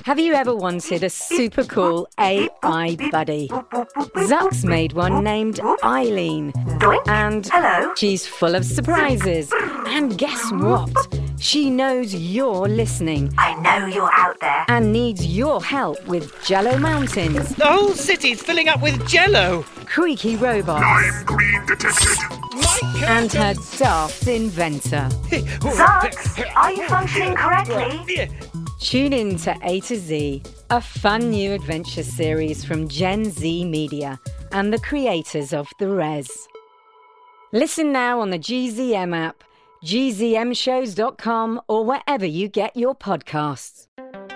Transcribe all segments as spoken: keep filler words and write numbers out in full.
Have you ever wanted a super cool A I buddy? Zuck's made one named Eileen. And Hello. she's full of surprises. And guess what? She knows you're listening I know you're out there. and needs your help with Jello Mountains, The whole city's filling up with jello. creaky robots, Lime green detected. and her daft inventor. Zucks, are you functioning correctly? Tune in to A to Z, a fun new adventure series from Gen Z Media and the creators of The Res. Listen now on the G Z M app, G Z M shows dot com, or wherever you get your podcasts.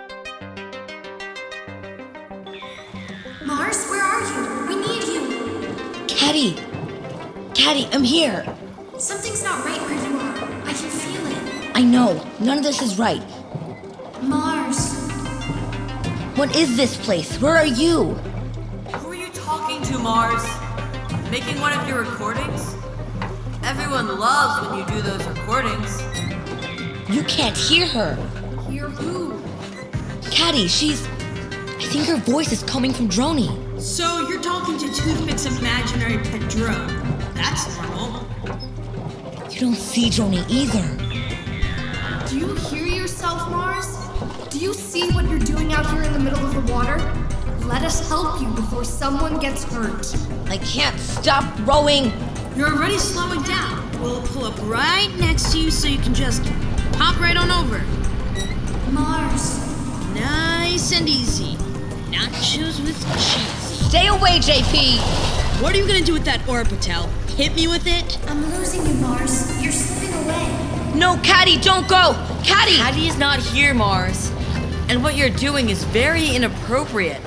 Mars, where are you? We need you. Caddy! Caddy, I'm here! Something's not right where you are. I can feel it. I know, none of this is right. Mars. What is this place? Where are you? Who are you talking to, Mars? Making one of your recordings? Everyone loves when you do those recordings. You can't hear her. Hear who? Caddy, she's... I think her voice is coming from Droney. So you're talking to Toothpick's imaginary pet drone. That's normal. You don't see Droney either. Do you hear yourself, Mars? Do you see what you're doing out here in the middle of the water? Let us help you before someone gets hurt. I can't stop rowing. You're already slowing down. We'll pull up right next to you so you can just hop right on over. Mars. Nice and easy. Nachos with cheese. Stay away, J P! What are you gonna do with that ore, Patel? Hit me with it? I'm losing you, Mars. You're slipping away. No, Caddy, don't go! Caddy! Caddy is not here, Mars. And what you're doing is very inappropriate.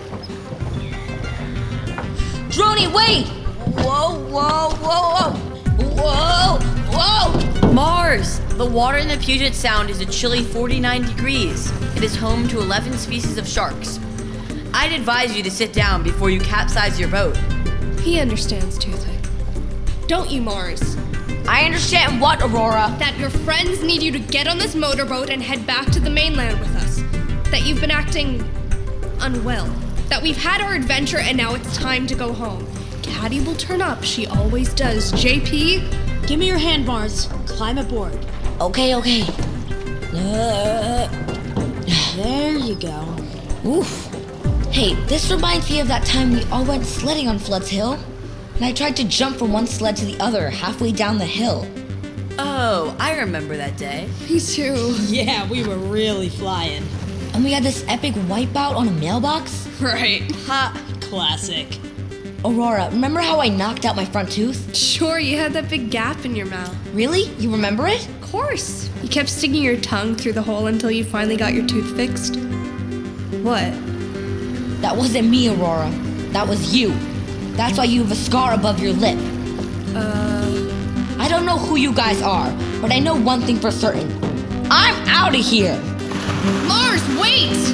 Droney, wait! Whoa, whoa, whoa, whoa! Whoa, whoa! Mars! The water in the Puget Sound is a chilly forty-nine degrees. It is home to eleven species of sharks. I'd advise you to sit down before you capsize your boat. He understands, Toothick. Don't you, Mars? I understand what, Aurora? That your friends need you to get on this motorboat and head back to the mainland with us. That you've been acting unwell. That we've had our adventure and now it's time to go home. Caddy will turn up, she always does. J P? Give me your hand, Mars. Climb aboard. Okay, okay. Uh, There you go. oof. Hey, this reminds me of that time we all went sledding on Flood's Hill. And I tried to jump from one sled to the other halfway down the hill. Oh, I remember that day. Me too. Yeah, we were really flying. And we had this epic wipeout on a mailbox. Right. Ha! Classic. Aurora, remember how I knocked out my front tooth? Sure, you had that big gap in your mouth. Really? You remember it? Of course. You kept sticking your tongue through the hole until you finally got your tooth fixed. What? That wasn't me, Aurora. That was you. That's why you have a scar above your lip. Uh... I don't know who you guys are, but I know one thing for certain. I'm out of here! Mars, wait!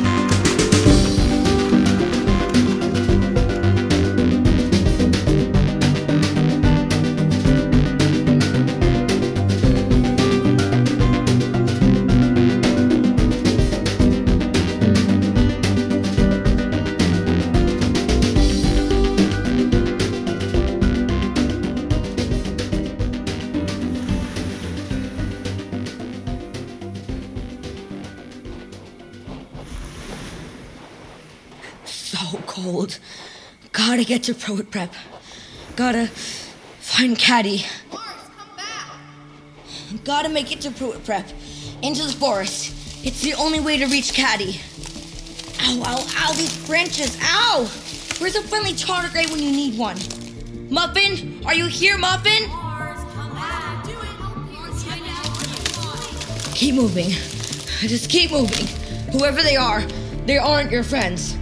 So cold. Gotta get to Proet Prep. Gotta find Caddy. Mars, come back. Gotta make it to Proet Prep. Into the forest. It's the only way to reach Caddy. Ow, ow, ow, these branches, ow! Where's a friendly tardigrade when you need one? Muffin? Are you here, Muffin? Mars, come back. Do it. Mars, right now. Keep moving. Just keep moving. Whoever they are, they aren't your friends.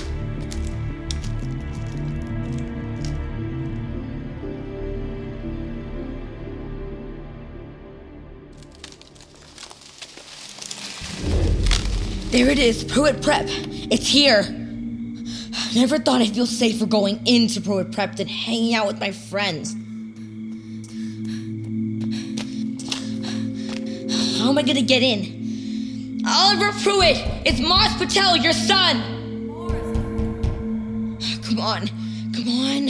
There it is, Proet Prep. It's here. Never thought I'd feel safer going into Proet Prep than hanging out with my friends. How am I gonna get in? Oliver Pruitt! It's Mars Patel, your son! Come on. Come on.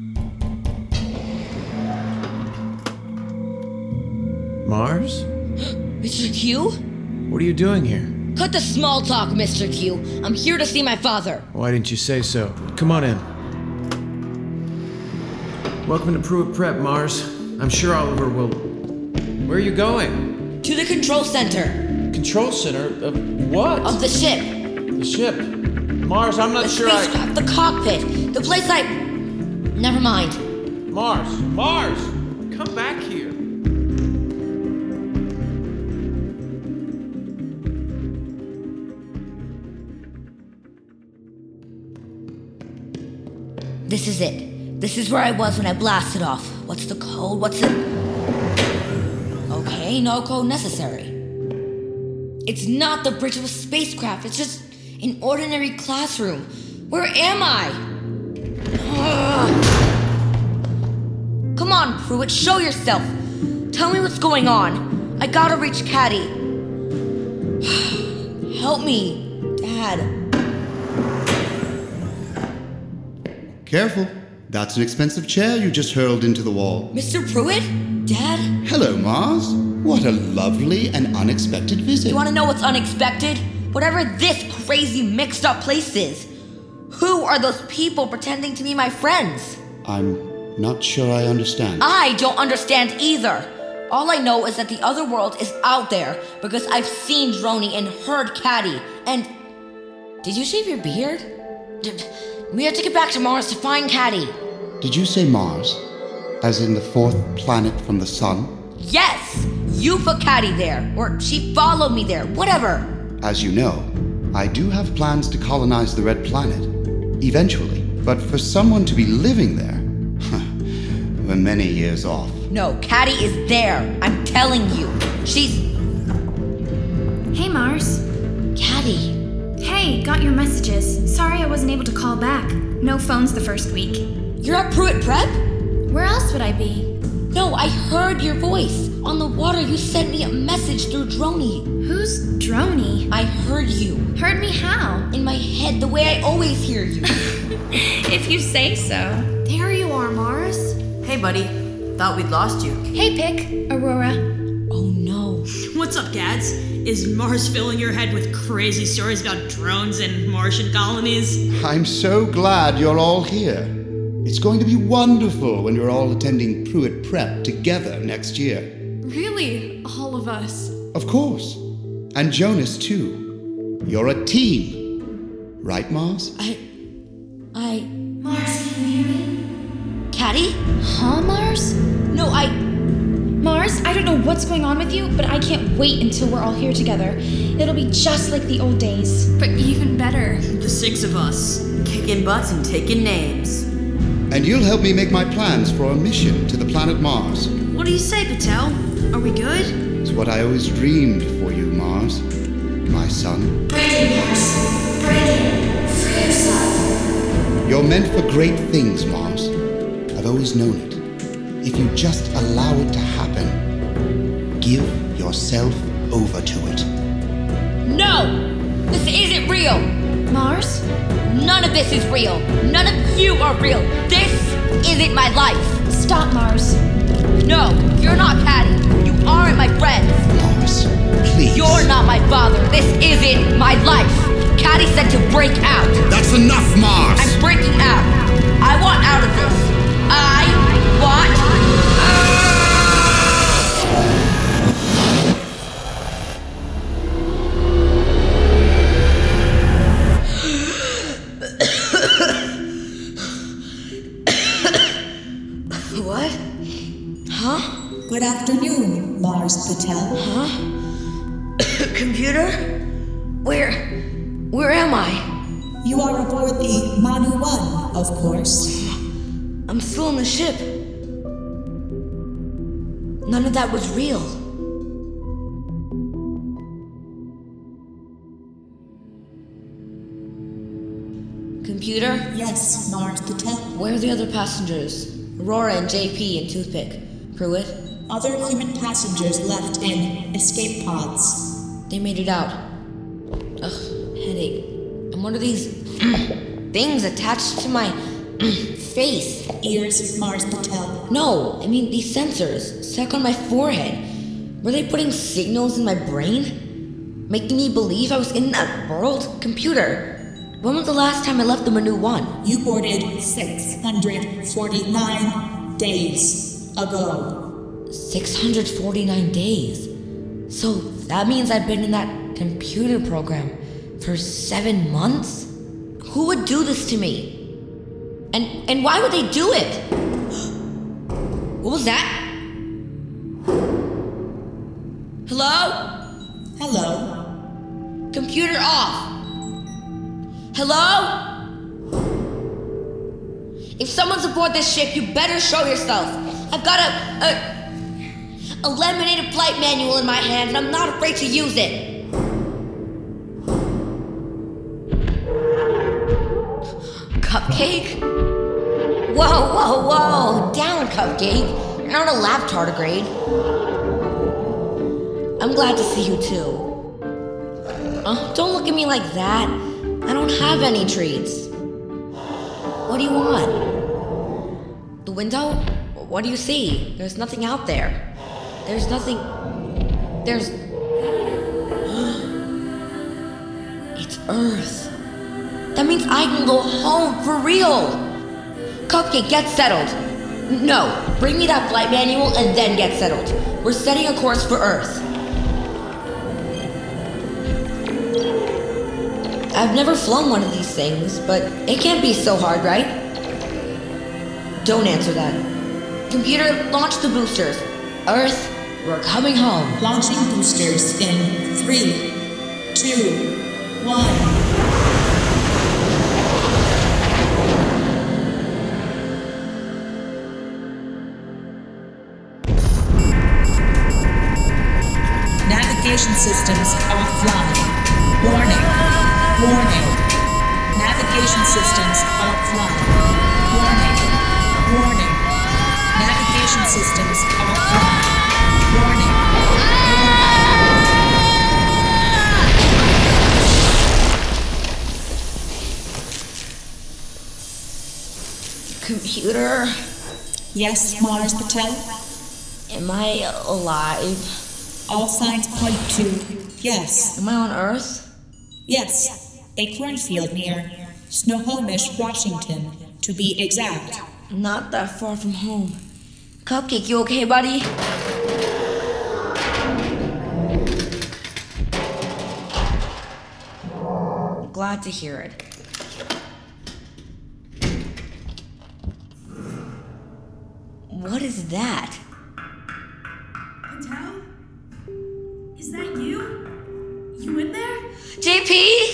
Mars? Mister Q? What are you doing here? Cut the small talk, Mister Q. I'm here to see my father. Why didn't you say so? Come on in. Welcome to Pruitt Prep, Mars. I'm sure Oliver will... Where are you going? To the control center. Control center? Of what? Of the ship. The ship? Mars, I'm not the sure spacecraft, I... the cockpit, the place I... Never mind. Mars! Mars! Come back here. This is it. This is where I was when I blasted off. What's the code? What's it? Okay, no code necessary. It's not the bridge of a spacecraft. It's just an ordinary classroom. Where am I? Ugh. Come on, Pruitt, show yourself. Tell me what's going on. I gotta reach Caddy. Help me, Dad. Careful. That's an expensive chair you just hurled into the wall. Mister Pruitt? Dad? Hello, Mars. What a lovely and unexpected visit. You want to know what's unexpected? Whatever this crazy mixed up place is. Who are those people pretending to be my friends? I'm not sure I understand. I don't understand either. All I know is that the other world is out there because I've seen Droney and heard Caddy. And... Did you shave your beard? Did... We have to get back to Mars to find Caddy. Did you say Mars? As in the fourth planet from the sun? Yes! You put Caddy there, or she followed me there, whatever. As you know, I do have plans to colonize the Red Planet. Eventually. But for someone to be living there, we're many years off. No, Caddy is there. I'm telling you. She's... Hey, Mars. Caddy. Hey, got your messages. Sorry I wasn't able to call back. No phones the first week. You're at Pruitt Prep? Where else would I be? No, I heard your voice. On the water, you sent me a message through Droney. Who's Droney? I heard you. Heard me how? In my head, the way I always hear you. If you say so. There you are, Mars. Hey, buddy. Thought we'd lost you. Hey, Pick. Aurora. Oh, no. What's up, Gads? Is Mars filling your head with crazy stories about drones and Martian colonies? I'm so glad you're all here. It's going to be wonderful when you're all attending Pruitt Prep together next year. Really? All of us? Of course. And Jonas, too. You're a team. Right, Mars? I... I... Mars, can you hear me? Caddy? Huh, Mars? No, I... Mars, I don't know what's going on with you, but I can't wait until we're all here together. It'll be just like the old days. But even better. The six of us. Kicking butts and taking names. And you'll help me make my plans for a mission to the planet Mars. What do you say, Patel? Are we good? It's what I always dreamed for you, Mars. My son. Breaking, Mars. Breaking. Free yourself. You're meant for great things, Mars. I've always known it. If you just allow it to happen, give yourself over to it. No! This isn't real! Mars? None of this is real. None of you are real. This isn't my life. Stop, Mars. No, you're not Caddy. You aren't my friends. Mars, please. You're not my father. This isn't my life. Caddy said to break out. That's enough, Mars! I'm breaking out. I want out of this. I want out. What? Huh? Good afternoon, Mars Patel. Huh? Computer? Where? Where am I? You are aboard the Manu one, of course. I'm still on the ship. None of that was real. Computer? Yes, Mars Patel. Where are the other passengers? Aurora and J P and Toothpick. Pruitt? Other human passengers left in escape pods. They made it out. What are these things attached to my face? Ears, Mars Patel. No, I mean these sensors stuck on my forehead. Were they putting signals in my brain? Making me believe I was in that world? Computer, when was the last time I left the Manu one? You boarded six hundred forty-nine days ago. six hundred forty-nine days? So that means I've been in that computer program for seven months? Who would do this to me? And and why would they do it? What was that? Hello? Hello? Computer off. Hello? If someone's aboard this ship, you better show yourself. I've got a, a, a laminated flight manual in my hand, and I'm not afraid to use it. Cupcake? Whoa, whoa, whoa! Down, Cupcake. You're not a lab tardigrade. I'm glad to see you too. Uh, don't look at me like that. I don't have any treats. What do you want? The window? What do you see? There's nothing out there. There's nothing... There's... It's Earth. That means I can go home for real. Cupcake, get settled. No, bring me that flight manual and then get settled. We're setting a course for Earth. I've never flown one of these things, but it can't be so hard, right? Don't answer that. Computer, launch the boosters. Earth, we're coming home. Launching boosters in three, two, one. Navigation systems offline. Warning. Warning. Navigation systems offline. Warning. Warning. Navigation systems offline. Warning. Computer? Yes, Mars Patel? Am I alive? All signs point to yes. Am I on Earth? Yes, a cornfield near Snohomish, Washington, to be exact. Not that far from home. Cupcake, you okay, buddy? Glad to hear it. What is that? Patel? Is that you? You in there? J P?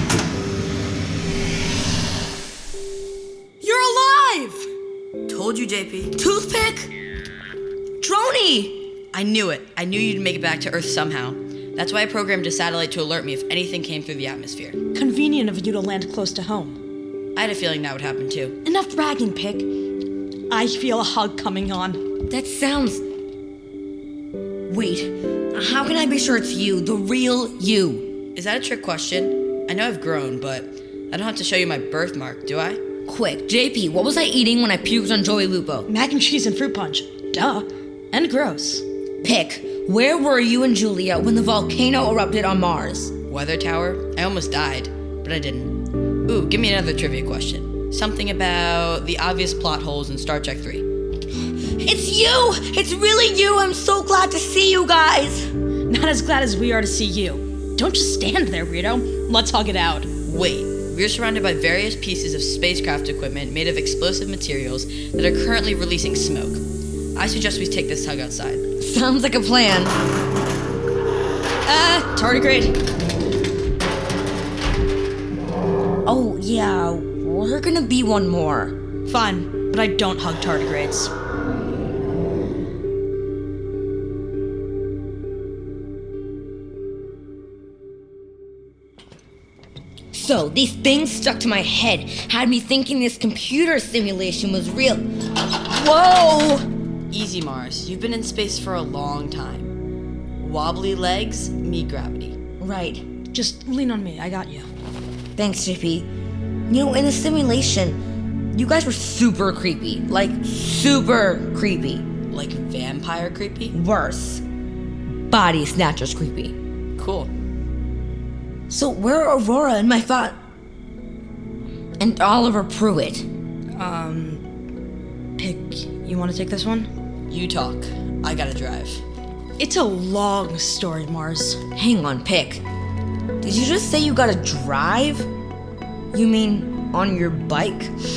You're alive! Told you, J P. Toothpick? Droney! I knew it. I knew you'd make it back to Earth somehow. That's why I programmed a satellite to alert me if anything came through the atmosphere. Convenient of you to land close to home. I had a feeling that would happen too. Enough bragging, Pick. I feel a hug coming on. That sounds... Wait, how can I be sure it's you, the real you? Is that a trick question? I know I've grown, but I don't have to show you my birthmark, do I? Quick, J P, what was I eating when I puked on Joey Lupo? Mac and cheese and fruit punch. Duh. And gross. Pick, where were you and Julia when the volcano erupted on Mars? Weather tower? I almost died, but I didn't. Ooh, give me another trivia question. Something about the obvious plot holes in Star Trek three. It's you! It's really you! I'm so glad to see you guys! Not as glad as we are to see you. Don't just stand there, weirdo. Let's hug it out. Wait, we're surrounded by various pieces of spacecraft equipment made of explosive materials that are currently releasing smoke. I suggest we take this hug outside. Sounds like a plan. Ah, tardigrade. Oh, yeah, we're gonna be one more. Fine, but I don't hug tardigrades. So, these things stuck to my head had me thinking this computer simulation was real. Whoa! Easy, Mars. You've been in space for a long time. Wobbly legs, me gravity. Right. Just lean on me, I got you. Thanks, J P. You know, in the simulation, you guys were super creepy. Like, super creepy. Like vampire creepy? Worse. Body snatchers creepy. Cool. So where are Aurora and my fa- and Oliver Pruitt? Um, Pick, you want to take this one? You talk. I gotta drive. It's a long story, Mars. Hang on, Pick. Did you just say you gotta drive? You mean on your bike?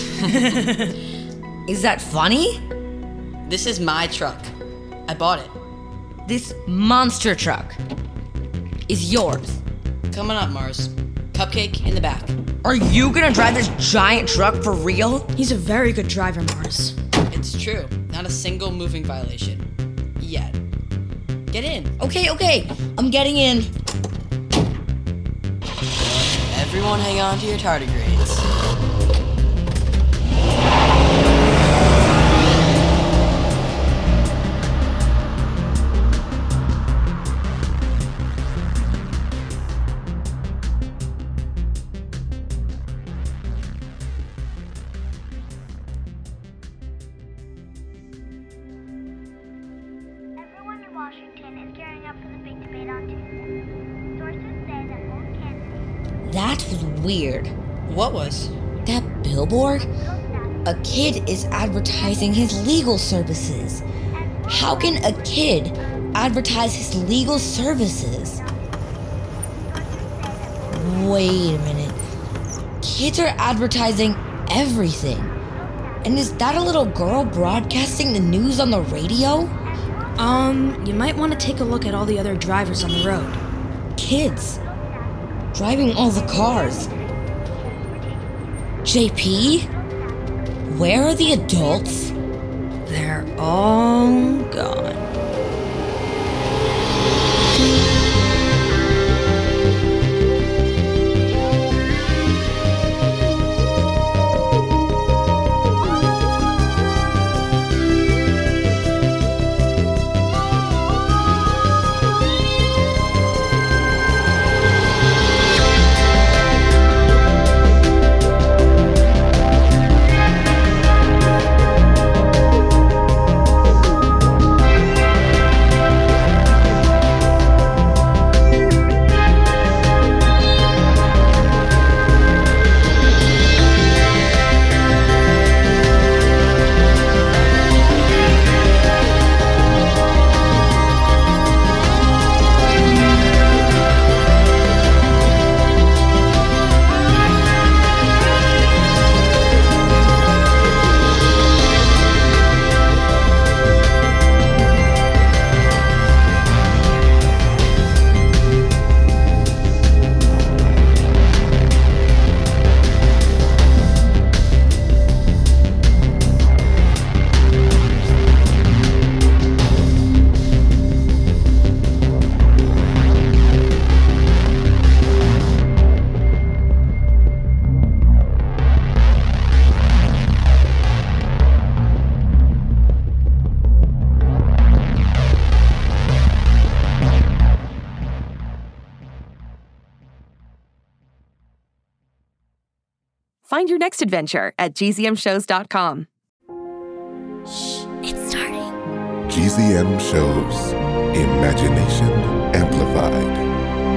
Is that funny? This is my truck. I bought it. This monster truck is yours. Coming up, Mars. Cupcake in the back. Are you gonna drive this giant truck for real? He's a very good driver, Mars. It's true. Not a single moving violation. Yet. Get in. Okay, okay. I'm getting in. Everyone hang on to your tardigrades. Everyone in Washington is gearing up for the big debate on Tuesday. Sources say that both candidates... That was weird. What was? That billboard? A kid is advertising his legal services. How can a kid advertise his legal services? Wait a minute. Kids are advertising everything. And is that a little girl broadcasting the news on the radio? Um, you might want to take a look at all the other drivers on the road. Kids. Driving all the cars. J P? Where are the adults? They're all gone. Find your next adventure at G Z M shows dot com. Shh, it's starting. G Z M Shows. Imagination Amplified.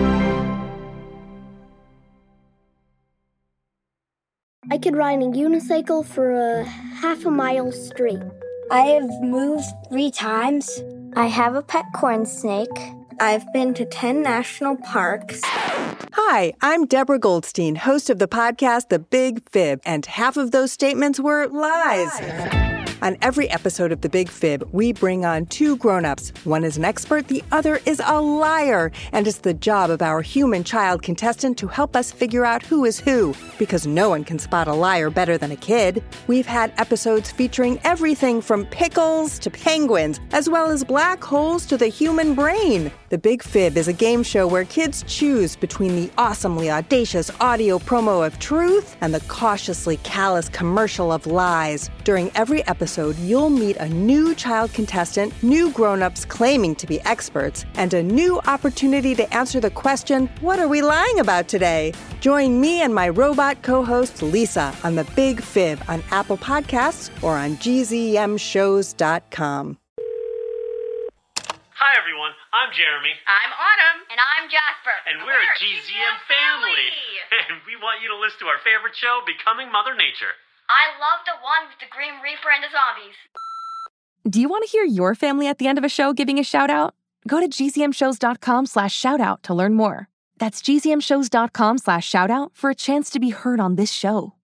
I could ride a unicycle for a half a mile straight. I have moved three times. I have a pet corn snake. I've been to ten national parks. Hi, I'm Deborah Goldstein, host of the podcast The Big Fib, and half of those statements were lies. On every episode of The Big Fib, we bring on two grown-ups. One is an expert, the other is a liar. And it's the job of our human child contestant to help us figure out who is who, because no one can spot a liar better than a kid. We've had episodes featuring everything from pickles to penguins, as well as black holes to the human brain. The Big Fib is a game show where kids choose between the awesomely audacious audio promo of truth and the cautiously callous commercial of lies. During every episode, episode, you'll meet a new child contestant, new grown-ups claiming to be experts, and a new opportunity to answer the question, what are we lying about today? Join me and my robot co-host Lisa on The Big Fib on Apple Podcasts or on G Z M shows dot com. Hi, everyone. I'm Jeremy. I'm Autumn. And I'm Jasper. And we're, we're a G Z M family. family. And we want you to listen to our favorite show, Becoming Mother Nature. I love the one with the Grim Reaper and the zombies. Do you want to hear your family at the end of a show giving a shout-out? Go to G Z M shows dot com slash shout-out to learn more. That's G Z M shows dot com slash shout-out for a chance to be heard on this show.